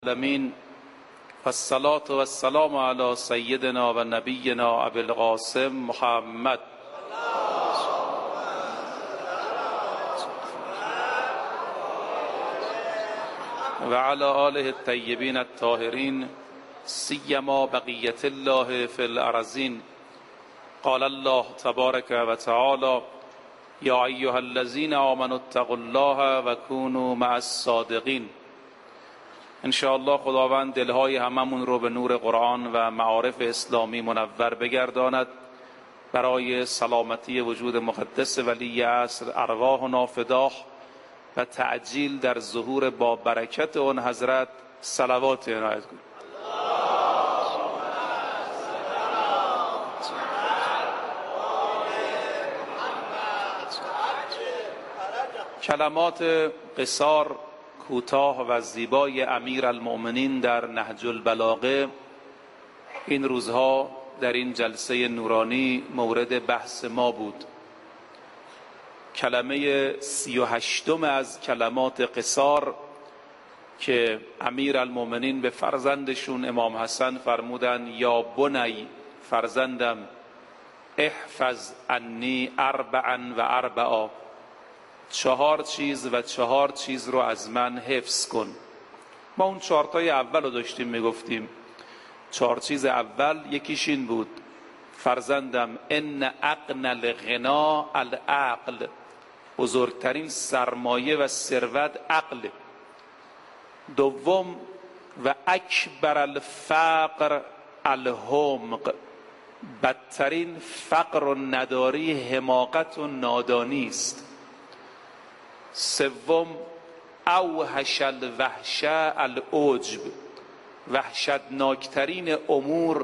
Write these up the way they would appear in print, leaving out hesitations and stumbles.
العالمین و الصلاة و السلام علی سیدنا و نبینا ابی القاسم محمد و علی آله الطیبین الطاهرین سیما بقیة الله فی الارضین. قال الله تبارک و تعالی یا ایها الذین آمنوا اتقوا الله و کونوا مع الصادقین. انشاءالله خداوند دلهای هممون رو به نور قرآن و معارف اسلامی منور بگرداند، برای سلامتی وجود مقدس ولی عصر ارواحنا فداه و تعجیل در ظهور با برکت اون حضرت صلوات عنایت کنید. کلمات قصار کوتاه و زیبای امیرالمؤمنین در نهج البلاغه این روزها در این جلسه نورانی مورد بحث ما بود. کلمه 38 از کلمات قصار که امیرالمؤمنین به فرزندشون امام حسن فرمودن یا بنی فرزندم احفظ عنی اربعا و اربعا، 4 چیز و 4 چیز رو از من حفظ کن. ما اون 4 تای اول رو داشتیم میگفتیم. 4 چیز اول یکیش این بود فرزندم ان اغنى الغنا العقل، بزرگترین سرمایه و ثروت عقل. دوم و اکبر الفقر الحمق، بدترین فقر و نداری حماقت و نادانی است. سوم اوحش الوحشه العجب، وحشتناکترین امور،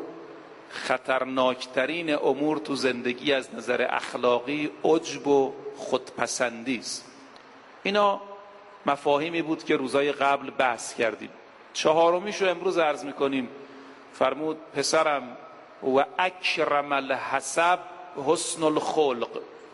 خطرناکترین امور تو زندگی از نظر اخلاقی عجب و خودپسندی است. اینا مفاهیمی بود که روزای قبل بحث کردیم. 4میشو امروز عرض میکنیم. فرمود پسرم و اکرم الحسب حسن الخلق،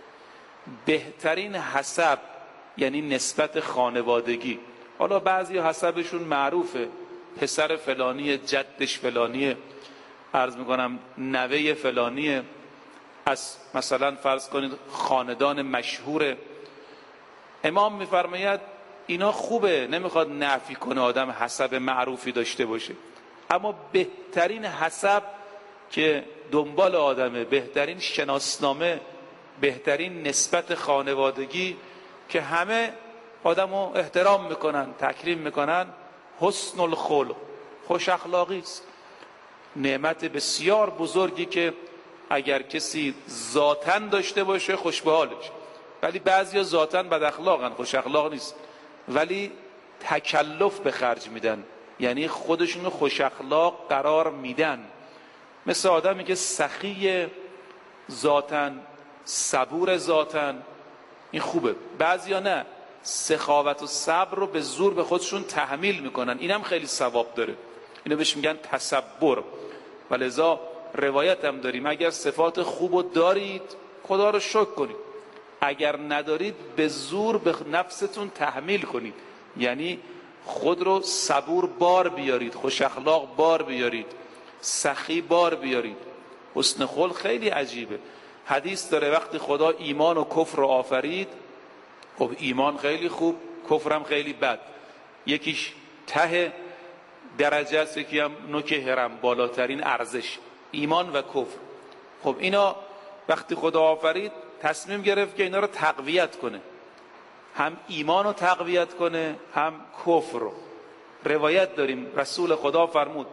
بهترین حسب یعنی نسبت خانوادگی. حالا بعضی حسبشون معروفه، پسر فلانی، جدش فلانیه، عرض میکنم نوه فلانیه، از مثلا فرض کنید خاندان مشهوره. امام میفرماید اینا خوبه، نمیخواد نفی کنه آدم حسب معروفی داشته باشه، اما بهترین حسب که دنبال آدمه، بهترین شناسنامه، بهترین نسبت خانوادگی که همه آدمو احترام میکنن، تکریم میکنن، حسن الخلق، خوش اخلاقی است. نعمت بسیار بزرگی که اگر کسی ذاتاً داشته باشه خوش به حالش، ولی بعضیا ذاتاً بد اخلاقن، خوش اخلاق نیست، ولی تکلف به خرج میدن، یعنی خودشونو خوش اخلاق قرار میدن. مثل آدمی که سخی ذاتاً، صبور ذاتاً، این خوبه. بعضیا نه، سخاوت و صبر رو به زور به خودشون تحمیل میکنن، اینم خیلی ثواب داره، اینو بهش میگن تصبر. ولذا روایت هم داریم اگر صفات خوب رو دارید خدا رو شکر کنید، اگر ندارید به زور به نفستون تحمیل کنید، یعنی خود رو صبور بار بیارید، خوش اخلاق بار بیارید، سخی بار بیارید. حسن خلق خیلی عجیبه. حدیث داره وقتی خدا ایمان و کفر رو آفرید، خب ایمان خیلی خوب، کفرم خیلی بد، یکیش ته درجه است، یکی هم نوک هرم، بالاترین ارزش، ایمان و کفر. خب اینا وقتی خدا آفرید تصمیم گرفت که اینا رو تقویت کنه، هم ایمان رو تقویت کنه هم کفر رو. روایت داریم رسول خدا فرمود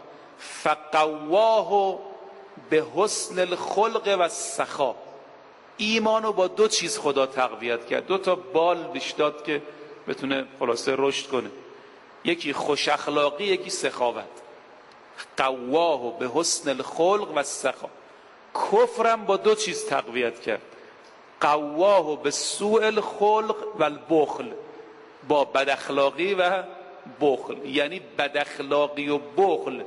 فقواه به حسن الخلق و السخا، ایمانو با 2 چیز خدا تقویت کرد، 2 تا بال بهش داد که بتونه خلاصه رشد کنه، یکی خوش اخلاقی، یکی سخاوت. قواه به حسن الخلق و السخا. کفرم با 2 چیز تقویت کرد، قواه به سوء الخلق و البخل، با بد اخلاقی و بخل. یعنی بد اخلاقی و بخل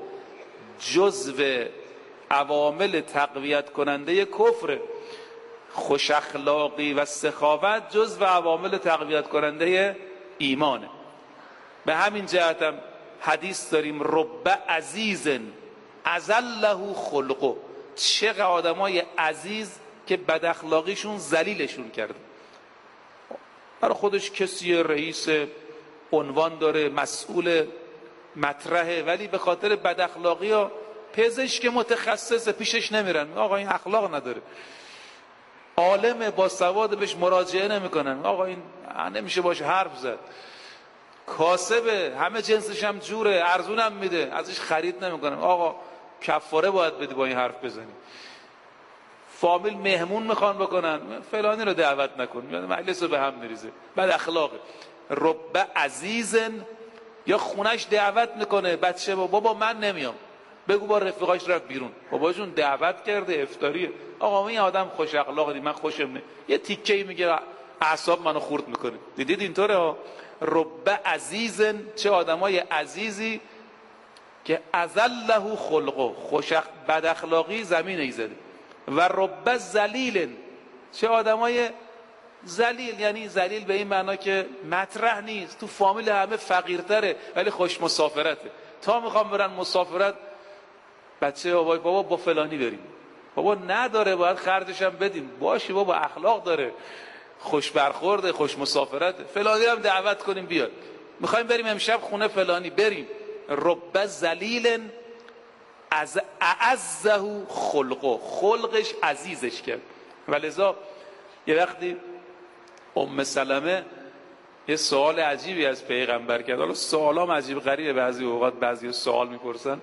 جزو عوامل تقویت کننده کفر، خوش اخلاقی و سخاوت جزو عوامل تقویت کننده ایمانه. به همین جهت هم حدیث داریم رب عزیز اذله خلقه، چقدر آدمای عزیز که بد اخلاقیشون ذلیلشون کرده. برای خودش کسی رئیس، عنوان داره، مسئول، مطرحه، ولی به خاطر بد اخلاقی ها پزشک متخصص پیشش نمیرن، آقا این اخلاق نداره. عالم با سواد بهش مراجعه نمیکنن، آقا این نمیشه باش حرف زد. کاسبه، همه جنسش هم جوره، ارزونم میده، ازش خرید نمیکنن، آقا کفاره باید بدی با این حرف بزنی. فامیل مهمون میخوان بکنن، فلانی رو دعوت نکن، مجلس رو به هم میریزه، بد اخلاقه. رب عزیزن، یا خونش دعوت میکنه، بچه بابا من نمیام، بگو با رفیقاش رفت بیرون، بابا جون دعوت کرده افطاریه، آقا این آدم خوش اخلاقی، من خوشم نه، یه تیکه‌ای میگه اعصاب منو خورد میکنه. دیدید اینطوره؟ رب عزیزن، چه آدمای عزیزی که اذله خلقه، بد اخلاقی زمین ایزده. و رب ذلیل، چه آدمای ذلیل، یعنی ذلیل به این معنا که مطرح نیست، تو فامیل همه فقیرتره ولی خوش مسافرته، تا میخوام برن مسافرت بچه بابا با فلانی بریم، بابا نداره باید خرجش هم بدیم، باشه بابا اخلاق داره، خوش برخورده، خوش مسافرته، فلانی هم دعوت کنیم بیاد، میخوایم بریم امشب خونه فلانی، بریم. رب ذلیل اعزه خلقه، خلقش عزیزش کرد. ولذا یه وقتی ام سلمه یه سوال عجیبی از پیغمبر کرد، حالا سوالام عجیب غریبه، بعضی اوقات بعضی سوال میپرسن،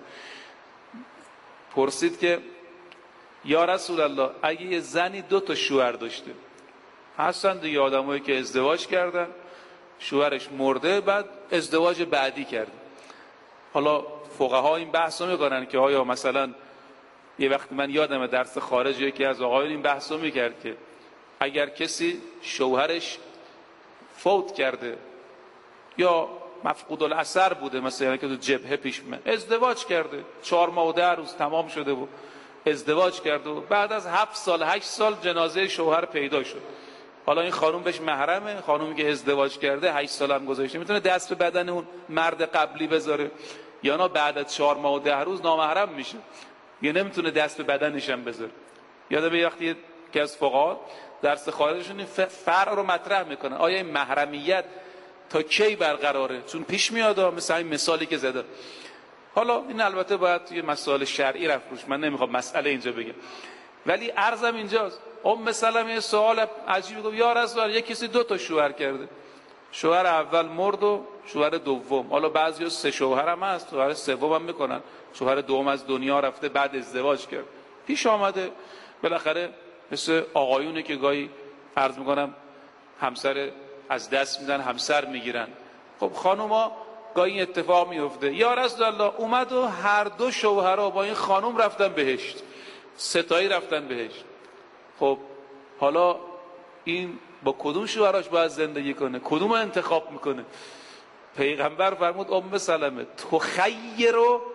پرسید که یا رسول الله اگه یه زنی 2 شوهر داشته، هستن دیگه آدمایی که ازدواج کردن، شوهرش مرده، بعد ازدواج بعدی کرده. حالا فقها این بحثو میکنن که آیا مثلا یه وقت من یادمه درس خارج یکی از آقایون این بحثو میکرد که اگر کسی شوهرش فوت کرده یا مفقود الاثر بوده، مثلا که تو جبهه پیش ازدواج کرده، 4 ماه و 10 روز تمام شده بود، ازدواج کرده و بعد از 7 سال 8 سال جنازه شوهر پیدا شد. حالا این خانوم بهش محرمه، خانومی که ازدواج کرده 8 سال هم گذاشته، میتونه دست به بدن اون مرد قبلی بذاره، یا نه بعد از 4 ماه و 10 روز نامحرم میشه، یا نمیتونه دست به بدنش هم بذاره. یادم یه وقتی که از فقها درس خارجشون این فرع رو مطرح میکنن، آیا این محرمیت تا کی برقراره؟ چون پیش میاد، مثلا این مثالی که زدم. حالا این البته باید توی مسائل شرعی رفت روش، من نمیخوام مسئله اینجا بگم، ولی عرضم اینجاست. ام سلمه سوال عجیبی گفت یا رسول الله، یک کسی 2 شوهر کرده، شوهر اول مرد و شوهر دوم، حالا بعضیا 3 شوهر هم هست، شوهر سوم هم میکنن، شوهر دوم از دنیا رفته بعد ازدواج کرد، پیش آمده بالاخره مثل آقایونه که گاهی عرض میکنم همسر از دست میدن، همسر میگیرن. خب خانوما گاهی این اتفاق میفته، یا رسول الله اومد و هر 2 شوهرها با این خانوم رفتن بهشت، 3 تایی رفتن بهشت. خب حالا این با کدوم شوهراش باید زندگی کنه؟ کدوم انتخاب میکنه؟ پیغمبر فرمود ام سلمه تخیر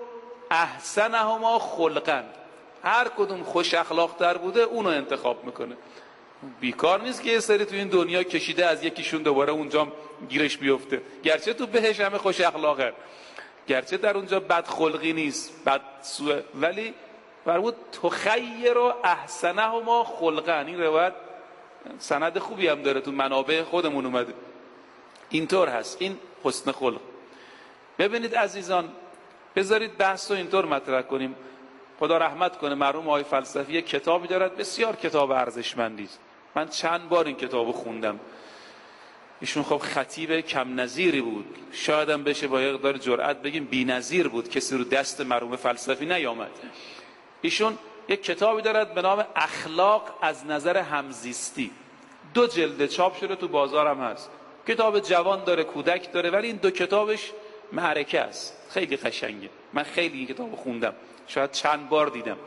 احسنهما خلقا، هر کدوم خوش اخلاق تر بوده اونو انتخاب میکنه. بیکار نیست که یه سری تو این دنیا کشیده از یکیشون دوباره اونجا گیرش بیفته، گرچه تو بهش همه خوش اخلاقه، گرچه در اونجا بد خلقی نیست، بد سوء، ولی فرمود تخیر احسنهما خلقا. این روایت سند خوبی هم داره، تو منابع خودمون اومده، اینطور هست. این حسن خلق. ببینید عزیزان، بذارید بحث رو اینطور مطرح کنیم. خدا رحمت کنه مرحوم آقای فلسفی کتابی دارد، بسیار کتاب ارزشمندی است، من چند بار این کتابو خوندم. ایشون خب خطیب کم نظیری بود، شاید هم بشه با یه مقدار جرأت بگیم بی‌نظیر بود، کسی رو دست مرحوم فلسفی نیامد. ایشون یک کتابی دارد به نام اخلاق از نظر همزیستی، 2 جلد چاپ شده، تو بازارم هست. کتاب جوان داره، کودک داره، ولی این 2 کتابش معرکه است، خیلی قشنگه. من خیلی این کتابو خوندم، شاید چند بار دیدم.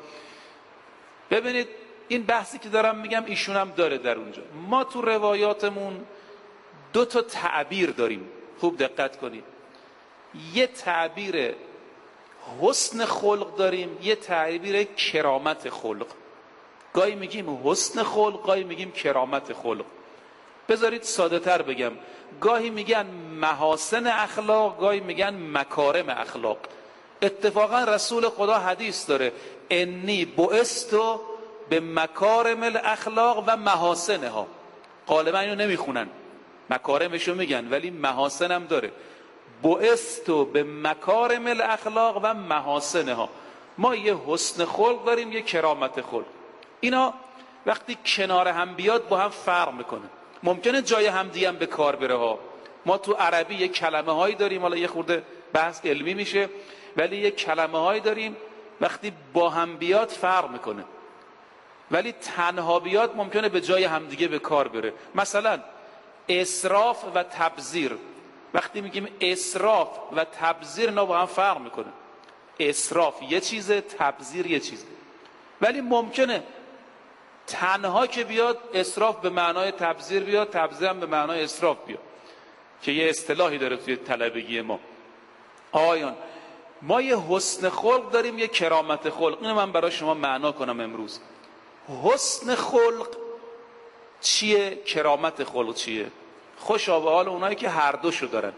ببینید این بحثی که دارم میگم ایشون هم داره در اونجا. ما تو روایاتمون 2 تعبیر داریم، خوب دقت کنید. یه تعبیر حسن خلق داریم، یه تعبیر کرامت خلق. گاهی میگیم حسن خلق، گاهی میگیم کرامت خلق. بذارید ساده تر بگم، گاهی میگن محاسن اخلاق، گاهی میگن مکارم اخلاق. اتفاقا رسول خدا حدیث داره انی بعثت به مکارم الاخلاق و محاسنها. غالبا اینو نمیخونن، مکارمشو میگن ولی محاسن هم داره. بعثت به مکارم الاخلاق و محاسنها. ما یه حسن خلق داریم، یه کرامت خلق. اینا وقتی کنار هم بیاد با هم فرق میکنه. ممکنه جای همدیگه هم به کار بره ها. ما تو عربی یه کلمه هایی داریم، حالا یه خورده بحث علمی میشه، ولی یه کلمه هایی داریم وقتی با هم بیاد فرق میکنه، ولی تنها بیاد ممکنه به جای همدیگه به کار بره. مثلا اسراف و تبذیر، وقتی میگیم اسراف و تبذیر اینا با هم فرق میکنه. اسراف یه چیزه، تبذیر یه چیزه. ولی ممکنه تنها که بیاد اسراف به معنای تبذیر بیاد، تبذیر هم به معنای اسراف بیاد، که یه اصطلاحی داره توی طلبگی ما. آیان ما یه حسن خلق داریم، یه کرامت خلق. اینو من برای شما معنا کنم امروز. حسن خلق چیه؟ کرامت خلق چیه؟ خوشا به حال اونایی که هر دوشو دارن،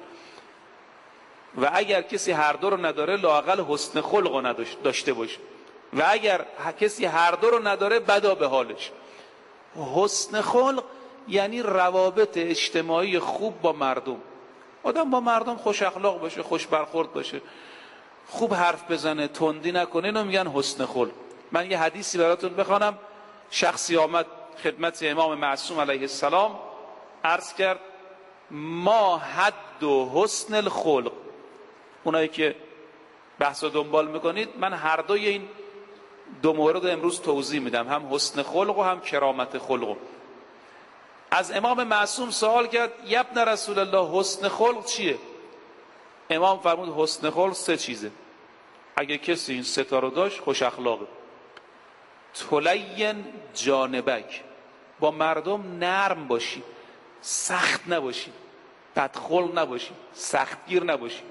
و اگر کسی هر دو رو نداره لااقل حسن خلق رو داشته باشه، و اگر کسی هر دو رو نداره بدا به حالش. حسن خلق یعنی روابط اجتماعی خوب با مردم. آدم با مردم خوش اخلاق باشه، خوش برخورد باشه، خوب حرف بزنه، تندی نکنه. اینو میگن حسن خلق. من یه حدیثی براتون بخوانم. شخصی آمد خدمت امام معصوم علیه السلام، عرض کرد ما حد و حسن الخلق. اونایی که بحث رو دنبال میکنید، من هر دوی این دو مورد امروز توضیح میدم، هم حسن خلق و هم کرامت خلق. از امام معصوم سوال کرد ابن رسول الله حسن خلق چیه؟ امام فرمود حسن خلق 3 چیزه. اگه کسی این 3 تا رو داشت خوش اخلاقه. تلین جانبک، با مردم نرم باشی، سخت نباشی، بدخلق نباشی، سختگیر نباشی.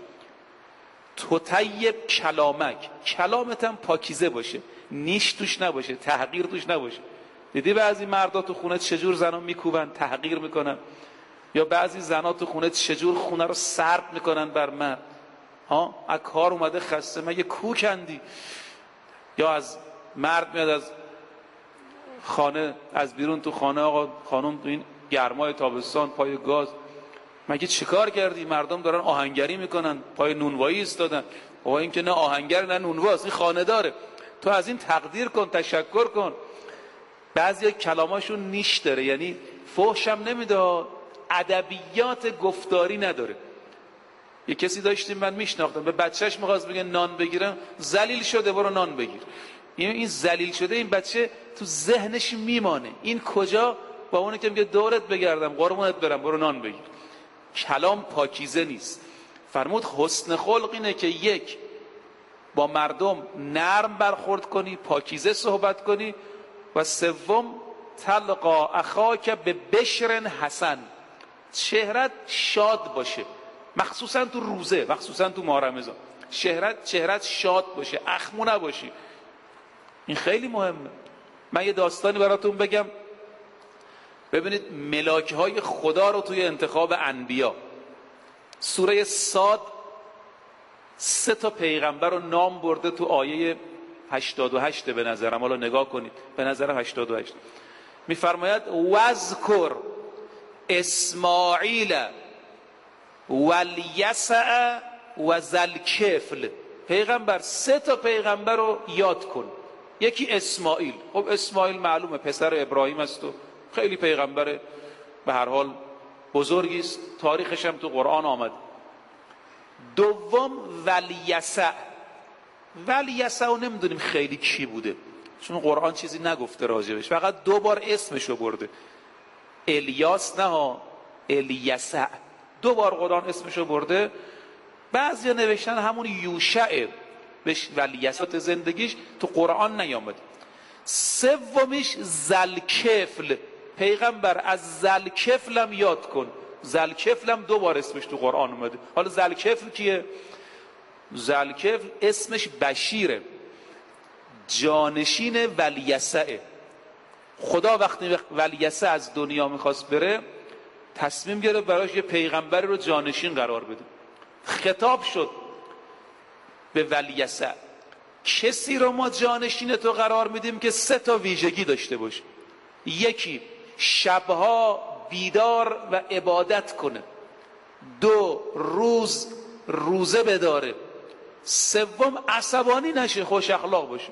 تطیب کلامک، کلامت هم پاکیزه باشه، نیش توش نباشه، تحقیر توش نباشه. دیدی بعضی مردا تو خونه چجور زنا میکوبن، تحقیر میکنن، یا بعضی زنا تو خونه چجور خونه رو سرد میکنن بر مرد. از کار اومده خسته، مگه کوکندی؟ یا از مرد میاد از خانه، از بیرون تو خانه، آقا خانم تو این گرمای تابستان پای گاز، مگه چیکار کردی؟ مردم دارن آهنگری میکنن، پای نونوایی ایستادن. آقا این که نه آهنگر نه نونواست، این خانه داره، تو از این تقدیر کن، تشکر کن. بعضی کلاماشون نیش داره، یعنی فحش هم نمیده، ادبیات گفتاری نداره. یه کسی داشتیم من میشناختم، به بچهش میخواست بگه نان بگیرم، ذلیل شده برو نان بگیر. این ذلیل شده، این بچه تو ذهنش میمانه این کجا، با اونی که میگه دورت بگردم قربونت برم برو نان بگیر. کلام پاکیزه نیست. فرمود حسن خلق اینه که 1 با مردم نرم برخورد کنی، پاکیزه صحبت کنی، و 3 تلقا اخاک به بشر حسن، چهرت شاد باشه، مخصوصا تو روزه، مخصوصا تو ماه رمضان چهرت شاد باشه، اخمو نباشی. این خیلی مهمه. من یه داستانی براتون بگم. ببینید ملاک‌های خدا رو توی انتخاب انبیا، سوره صاد 3 تا پیغمبر رو نام برده تو آیه 88 به نظرم، حالا نگاه کنید، به نظرم 88 میفرماید واذکر اسماعیل والیسع و ذوالکفل. پیغمبر 3 تا پیغمبر رو یاد کن. یکی اسماعیل، خب اسماعیل معلومه پسر ابراهیم است و خیلی پیغمبر به هر حال بزرگی است، تاریخش هم تو قرآن آمد. 2 ولیسع. ولیسع رو نمیدونیم خیلی کی بوده، چون قرآن چیزی نگفته راجبش، فقط 2 بار اسمشو برده. الیاس نه، الیسع. 2 بار قرآن اسمشو برده. بعضیا نوشتن همون یوشع ولیسعت زندگیش تو قرآن نیامده. 3 ذوالکفل. پیغمبر از ذوالکفل هم یاد کن. ذوالکفل هم 2 بار اسمش تو قرآن اومده. حالا ذوالکفل کیه؟ ذوالکفل اسمش بشیره، جانشین ولیسعه. خدا وقتی ولیسع از دنیا میخواست بره، تصمیم گرفت براش یه پیغمبری رو جانشین قرار بده. خطاب شد به ولیعصر، کسی رو ما جانشین تو قرار میدیم که 3 تا ویژگی داشته باشه. یکی، شبها بیدار و عبادت کنه. 2، روزه بداره. 3، عصبانی نشه، خوش اخلاق باشه.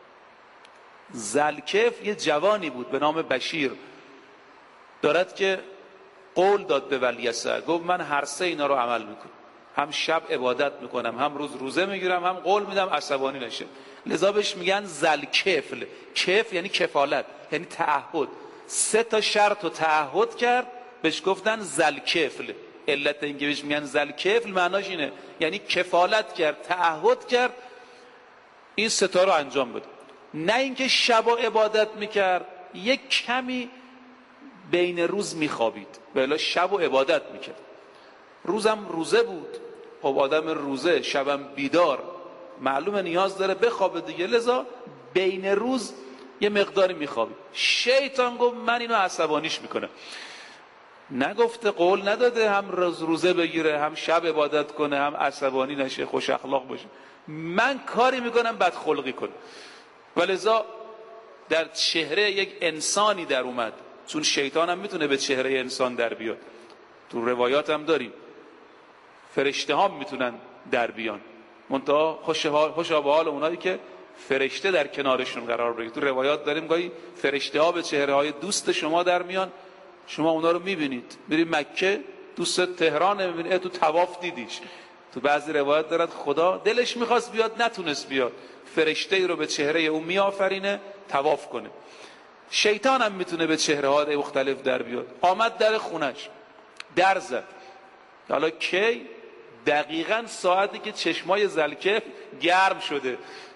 ذوالکفل یه جوانی بود به نام بشیر، دارد که قول داد به ولیعصر، گفت من هر 3 اینا رو عمل میکنم، هم شب عبادت میکنم، هم روزه میگیرم، هم قول میدم عصبانی نشه. لذا بهش میگن ذوالکفل. کف یعنی کفالت، یعنی تعهد. 3 تا شرط و تعهد کرد، بهش گفتن ذوالکفل. علت اینکه بهش میگن ذوالکفل معناش اینه، یعنی کفالت کرد، تعهد کرد این 3 تا رو انجام بده. نه اینکه شب و عبادت میکرد، یک کمی بین روز میخوابید، ولی شب و عبادت میکرد. روزم روزه بود، خب آدم روزه شبم بیدار، معلومه نیاز داره بخوابه دیگه، لذا بین روز یه مقداری میخوابید. شیطان گفت من اینو عصبانیش میکنم. نگفته، قول نداده هم روزه بگیره، هم شب عبادت کنه، هم عصبانی نشه، خوش اخلاق باشه. من کاری میکنم بدخلقی کنه. ولذا در چهره یک انسانی در اومد، چون شیطان هم میتونه به چهره انسان در بیاد، تو روایات هم داریم فرشته ها میتونن در بیان، منتها خوشا به حال اونایی که فرشته در کنارشون قرار بگیره. تو روایات داریم گاهی فرشته ها به چهره های دوست شما در میان، شما اونا رو میبینید، میری مکه دوست تهران میبینید، تو طواف دیدیش. تو بعضی روایات دارد خدا دلش میخواست بیاد نتونست بیاد، فرشته ای رو به چهره اون میآفرینه طواف کنه. شیطان هم میتونه به چهره های مختلف در بیاد. آمد در خونش در زد. حالا کی؟ دقیقاً ساعتی که چشمای ذوالکفل گرم شده.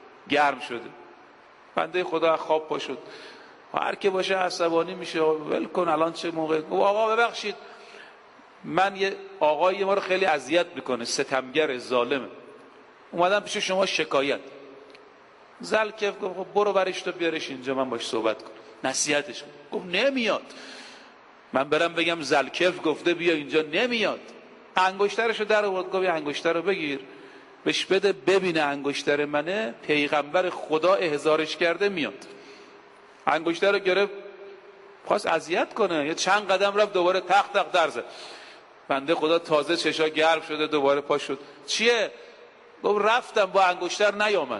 بنده خدا از خواب پا شد، هر که باشه عصبانی میشه، ول کن الان چه موقع. آقا ببخشید، من یه آقایی ما رو خیلی اذیت میکنه، ستمگر، ظالمه، اومدم پیش شما شکایت. ذوالکفل گفت خب برو برش تو بیارش اینجا من باش صحبت کنم. نصیحتش گفت نمیاد. من برم بگم ذوالکفل گفته بیا اینجا، نمیاد. انگشترشو در آورد، گفت انگشتر رو بگیر بهش بده، ببینه انگشتر منه، پیغمبر خدا احضارش کرده میاد. انگشتر رو گرفت، خواست اذیت کنه، یه چند قدم رفت، دوباره تق تق در زد. بنده خدا تازه چشا گرم شده، دوباره پا شد. چیه؟ گفت رفتم با انگشتر نیامد.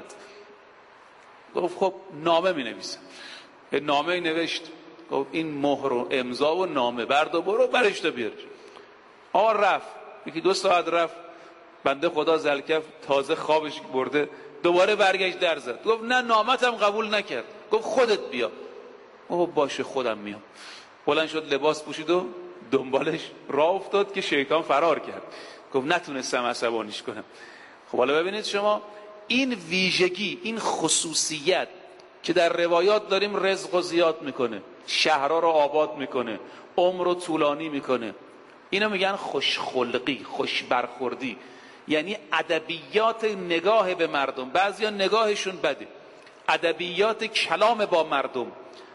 گفت خب نامه می نویسم. یه نامه نوشت، گفت این مهر و امضا و نامه برد و برو برش تو بیار. آقا رفت، یکی 2 ساعت رفت، بنده خدا ذوالکفل تازه خوابش برده، دوباره برگشت در زد. گفت نه نامتم قبول نکرد. گفت خودت بیا. گفت باشه خودم میام. بلند شد لباس پوشید و دنبالش راه افتاد که شیطان فرار کرد. گفت نتونستم عصبانیش کنم. خب حالا ببینید شما، این ویژگی، این خصوصیت که در روایات داریم رزق رو زیاد میکنه، شهرها رو آباد میکنه، عمر رو طولانی میکنه، اینو میگن خوشخلقی، خوش برخوردی، یعنی ادبیات نگاه به مردم. بعضیا نگاهشون بده، ادبیات کلام با مردم،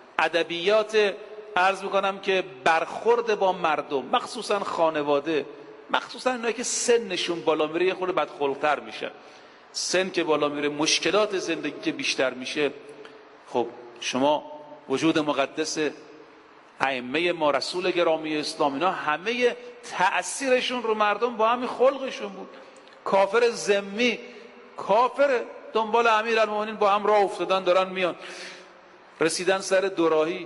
ادبیات عرض میکنم که برخورد با مردم، مخصوصا خانواده، مخصوصا اینایی که سنشون بالا میره یه خورده بدخلق‌تر میشه. سن که بالا میره، مشکلات زندگی که بیشتر میشه. خب شما وجود مقدس ائمه ما، رسول گرامی اسلام، اینا همه تأثیرشون رو مردم با همین خلقشون بود. کافر ذمی، کافر، دنبال امیرالمومنین با هم راه افتادن، دارن میان، رسیدن سر دوراهی،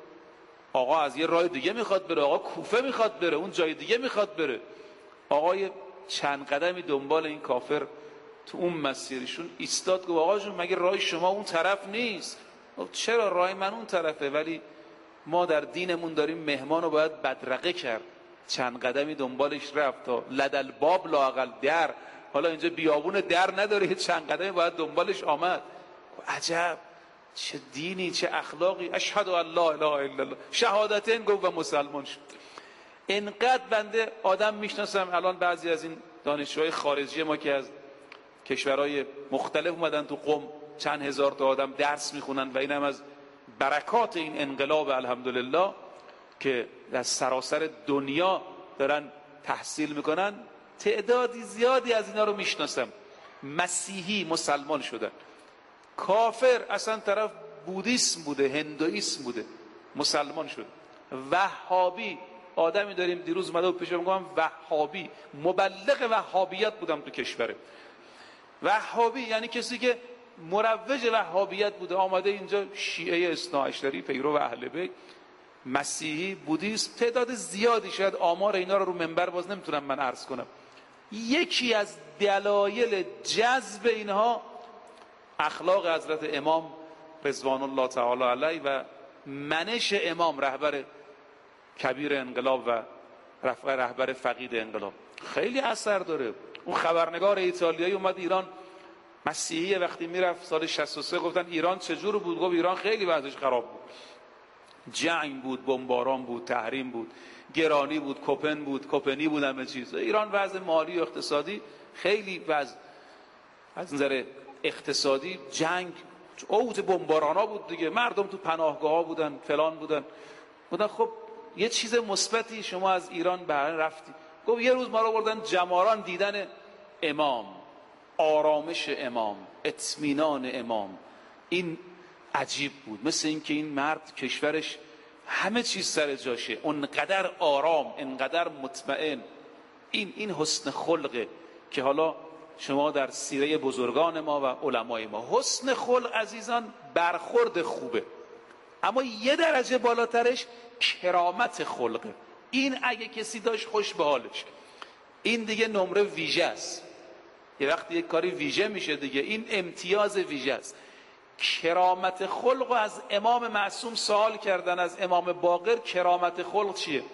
آقا از یه راه دیگه میخواد بره، آقا کوفه میخواد بره، اون جای دیگه میخواد بره. آقای چند قدمی دنبال این کافر تو اون مسیرشون ایستاد، گفت آقا جون مگه راه شما اون طرف نیست؟ گفت چرا، راه من اون طرفه، ولی ما در دینمون داریم مهمان رو باید بدرقه کرد. چند قدمی دنبالش رفت تا لدالباب لااقل در، حالا اینجا بیابون در نداره، چند قدمی باید دنبالش آمد. عجب چه دینی، چه اخلاقی. اشهد ان لا اله الا الله، شهادتین گفت و مسلمان شد. اینقدر بنده آدم میشناسم الان، بعضی از این دانشجوهای خارجی ما که از کشورهای مختلف اومدن تو قم، چند هزار تا آدم درس میخونن و اینم از برکات این انقلاب الحمدلله، که در سراسر دنیا دارن تحصیل میکنن، تعدادی زیادی از اینا رو میشناسم. مسیحی مسلمان شدن، کافر اصلا طرف بودیسم بوده، هندویسم بوده، مسلمان شد. وهابی، آدمی داریم دیروز اومده بود پیش میگم وهابی، مبلغ وهابیت بودم تو کشوره. وهابی یعنی کسی که مروج وهابیت بوده، آمده اینجا شیعه اثناعشری، پیرو اهل بیت، مسیحی، بودیست، تعداد زیادی، شاید آمار اینا رو منبر باز نمیتونم من عرض کنم. یکی از دلایل جذب اینها اخلاق حضرت امام رضوان الله تعالی علیه و منش امام، رهبر کبیر انقلاب و رهبر فقید انقلاب، خیلی اثر داره. اون خبرنگار ایتالیایی اومد ایران، مسیحی، وقتی میرفت سال 63 گفتن ایران چجور بود؟ گفت ایران خیلی وضعش خراب بود، جنگ بود، بمباران بود، تحریم بود، گرانی بود، کپنی بود، همه چیز. ایران وضع مالی و اقتصادی خیلی وضع از نظر اقتصادی، جنگ، اوج بمبارانا بود دیگه، مردم تو پناهگاه ها بودن، فلان بودن. خب یه چیز مثبتی شما از ایران برای رفتی. گفت یه روز ما رو بردن جماران دیدن امام، آرامش امام، اطمینان امام. این عجیب بود، مثل اینکه این مرد کشورش همه چیز سر جاشه، اونقدر آرام، انقدر مطمئن. این حسن خلقه که حالا شما در سیره بزرگان ما و علمای ما، حسن خلق عزیزان برخورد خوبه، اما یه درجه بالاترش کرامت خلقه. این اگه کسی داشت خوش به حالش، این دیگه نمره ویژه است. یه وقتی یک کاری ویژه میشه دیگه، این امتیاز ویژه است. کرامت خلق رو از امام معصوم سوال کردن، از امام باقر، کرامت خلق چیه؟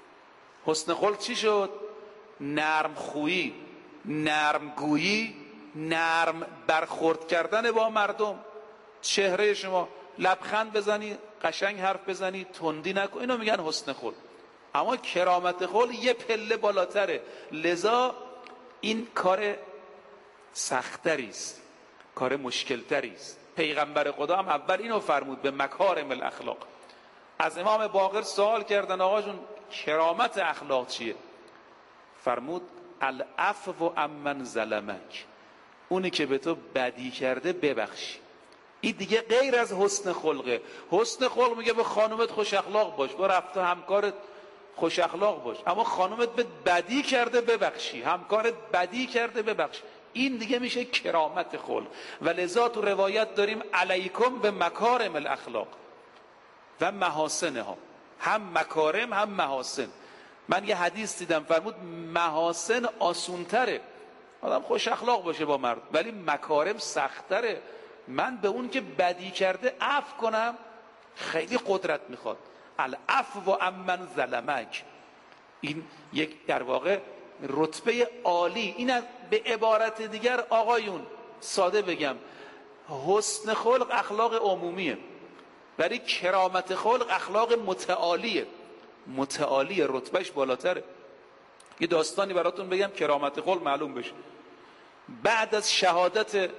حسن خلق چی شد؟ نرم خویی، نرم گویی، نرم برخورد کردن با مردم. چهره شما لبخند بزنی، قشنگ حرف بزنی، تندی نکن، اینو میگن حسن خلق. اما کرامت خلق یه پله بالاتره، لذا این کار سخت‌تری است، کار مشکل‌تری است. پیغمبر خدا هم اول اینو فرمود، به مکارم الاخلاق. از امام باقر سوال کردن آقا جون کرامت اخلاق چیه؟ فرمود العفو عمن ظلمک، اونی که به تو بدی کرده ببخشی. این دیگه غیر از حسن خلقه. حسن خلق میگه به خانومت خوش اخلاق باش، با رفته همکارت خوش اخلاق باش، اما خانومت به بدی کرده ببخشی، همکارت بدی کرده ببخشی. این دیگه میشه کرامت خلق. و لذا تو روایت داریم علیکم به مکارم الاخلاق و محاسنها، هم مکارم هم محاسن. من یه حدیث دیدم فرمود محاسن آسونتره، آدم خوش اخلاق باشه با مرد، ولی مکارم سختره. من به اون که بدی کرده عفو کنم خیلی قدرت میخواد. العفو عمن ظلمک، این یک در واقع رتبه عالی. این به عبارت دیگر آقایون ساده بگم، حسن خلق اخلاق عمومیه، ولی کرامت خلق اخلاق متعالیه، متعالیه، رتبهش بالاتره. یه داستانی براتون بگم کرامت خلق معلوم بشه. بعد از شهادت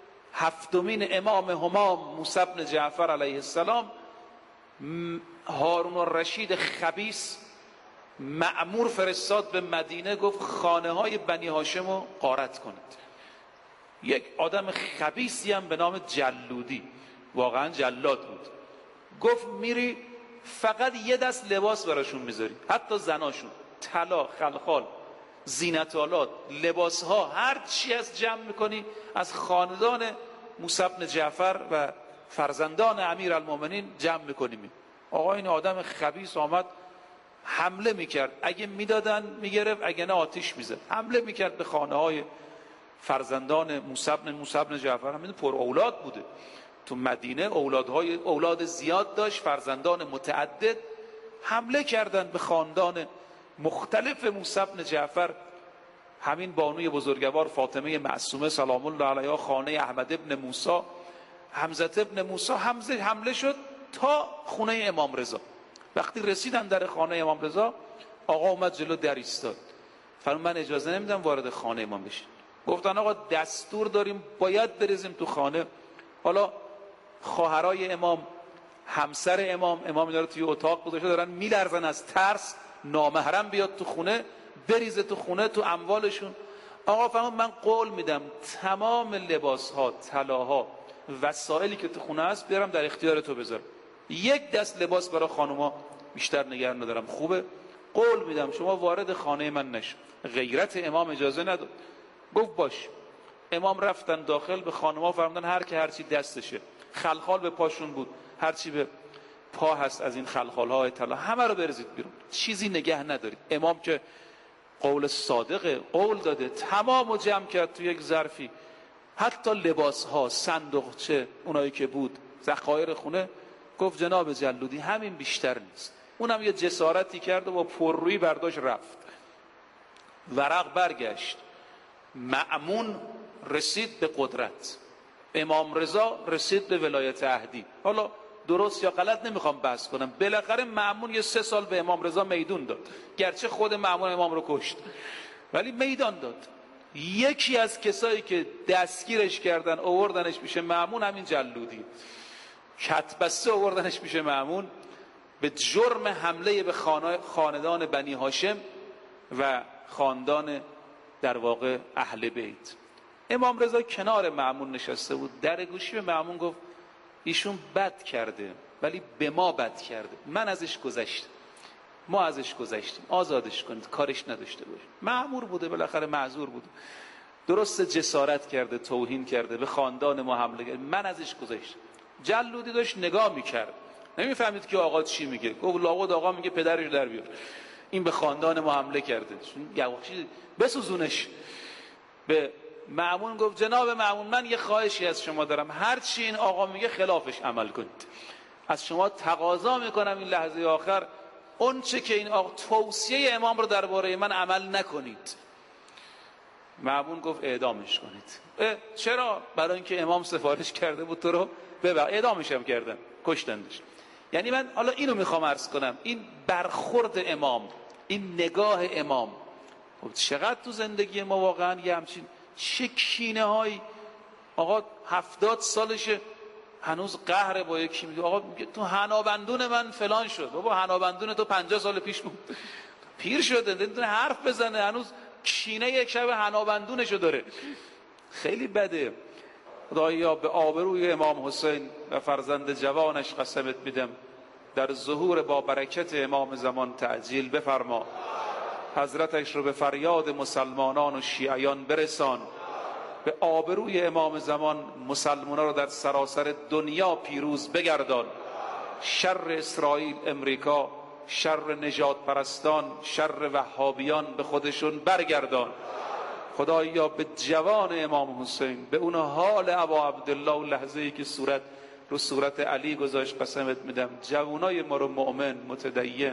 هفتمین امام همام موسی بن جعفر علیه السلام، هارون الرشید خبیث مأمور فرستاد به مدینه، گفت خانه های بنی هاشم رو غارت کنید. یک آدم خبیثی هم به نام جلودی، واقعا جلاد بود، گفت میری فقط یه دست لباس براشون میذاری، حتی زناشون، طلا، خلخال، زینت‌آلات، لباسها، هر چی از جمع میکنی از خاندان موسی بن جعفر و فرزندان امیرالمومنین جمع میکنیم. آقا این آدم خبیث آمد حمله میکرد، اگه میدادن میگرفت، اگه نه آتیش میزد. حمله میکرد به خانه های فرزندان موسی بن جعفر. همین پر اولاد بوده تو مدینه، اولاد زیاد داشت، فرزندان متعدد. حمله کردن به خاندان مختلف موسی بن جعفر. همین بانوی بزرگوار فاطمه معصومه سلام الله علیها، خانه احمد ابن موسی، حمزه ابن موسی، حمله شد تا خونه امام رضا. وقتی رسیدن در خانه امام رضا، آقا اومد جلو در ایستاد، فرمود من اجازه نمیدم وارد خانه امام بشین. گفتن آقا دستور داریم باید بریزیم تو خانه. حالا خواهرای امام همسر امام اینا رو توی اتاق گذاشته دارن میلرزن از ترس نامحرم بیاد تو خونه بریزه تو خونه تو اموالشون. آقا فرمود من قول میدم تمام لباس ها طلاها وسایلی که تو خونه هست بیارم در اختیار تو بذارم، یک دست لباس برای خانوما بیشتر نگران ندارم، خوبه؟ قول میدم شما وارد خانه من نشو. غیرت امام اجازه نداد، گفت باش. امام رفتن داخل، به خانوما فرمودن هر کی هرچی دستشه، خلخال به پاشون بود، هرچی به پا هست از این خلخال‌های طلا همه رو بریزید بیرون، چیزی نگه ندارید. امام که قول صادقه، قول داده، تمامو جمع کرد تو یک ظرفی، حتی لباس‌ها، صندوقچه، اونایی که بود ذخایر خونه. گفت جناب جلودی همین بیشتر نیست. اونم یه جسارتی کرد و با پررویی برداشت رفت. ورق برگشت، مأمون رسید به قدرت، امام رضا رسید به ولایت عهدی. حالا درست یا غلط نمیخوام بحث کنم، بالاخره مأمون یه 3 سال به امام رضا میدون داد، گرچه خود مأمون امام رو کشت ولی میدان داد. یکی از کسایی که دستگیرش کردن آوردنش پیش مأمون همین جلودی، کتبسته آوردنش پیش مأمون به جرم حمله به خاندان بنی هاشم و خاندان در واقع اهل بیت. امام رضا کنار مأمون نشسته بود، در گوشی به مأمون گفت ایشون بد کرده ولی به ما بد کرده، من ازش گذشتم، ما ازش گذشتیم، آزادش کنید، کارش نداشته باش. مأمور بوده، بالاخره معذور بوده، درست جسارت کرده، توهین کرده، به خاندان ما حمله کرده، من ازش گذشتم. جلودی داشت نگاه میکرد، نمیفهمید که آقا چی میگه. گفت لابد آقا میگه پدرش در بیار، این به خاندان ما حمله کرده، یواخشی بسوزونش. به مأمون گفت جناب مأمون من یه خواهشی از شما دارم، هر چی این آقا میگه خلافش عمل کنید. از شما تقاضا میکنم این لحظه آخر اون چه که این آقا توصیه امام رو درباره من عمل نکنید. مأمون گفت اعدامش کنید. چرا؟ برای اینکه امام سفارش کرده بود تو رو اعدامش هم کردن، کشتندش. یعنی من حالا اینو میخوام عرض کنم، این برخورد امام، این نگاه امام، چقدر تو زندگی ما واقعا یه همچین چه کینه هایی. آقا 70 سالشه هنوز قهر با یکی، میگه آقا میگه تو حنابندون من فلان شد. بابا حنابندون تو 50 سال پیش بود، پیر شده نمیتونه حرف بزنه، هنوز کینه یک شب حنابندونشو داره. خیلی بده. خدایا به آبروی امام حسین و فرزند جوانش قسمت میدم، در ظهور با برکت امام زمان تعجیل بفرما، حضرتش رو به فریاد مسلمانان و شیعیان برسان، به آبروی امام زمان مسلمانان رو در سراسر دنیا پیروز بگردان، شر اسرائیل، امریکا، شر نجات پرستان، شر وهابیان به خودشون برگردان. خدایا به جوان امام حسین، به اون حال ابا عبدالله و لحظه‌ای که صورت رو صورت علی گذاشت قسمت میدم، جوانای ما رو مؤمن، متدین،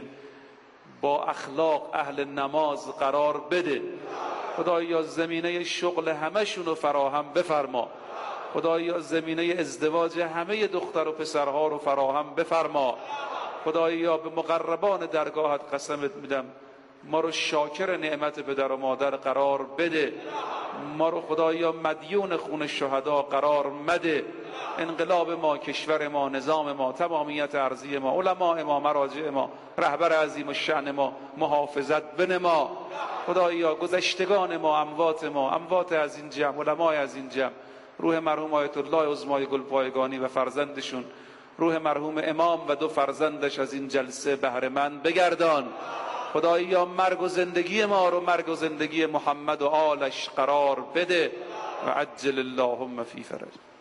با اخلاق، اهل نماز قرار بده. خدایا زمینه شغل همشون رو فراهم بفرما. خدایا زمینه ازدواج همه دختر و پسرها رو فراهم بفرما. خدایا به مقربان درگاهت قسمت میدم، ما رو شاکر نعمت پدر و مادر قرار بده، ما رو خدایا مدیون خون شهدا قرار مده. انقلاب ما، کشور ما، نظام ما، تمامیت ارضی ما، علماء ما، مراجع ما، رهبر عظیم الشأن ما محافظت بنما. خدایا گذشتگان ما، اموات از این جمع، علمای از این جمع، روح مرحوم آیت الله عظمای گلپایگانی و فرزندشون، روح مرحوم امام و 2 فرزندش از این جلسه بهره مند بگردان. خدایا مرگ و زندگی ما رو مرگ و زندگی محمد و آلش قرار بده و عجل اللهم فی فرج.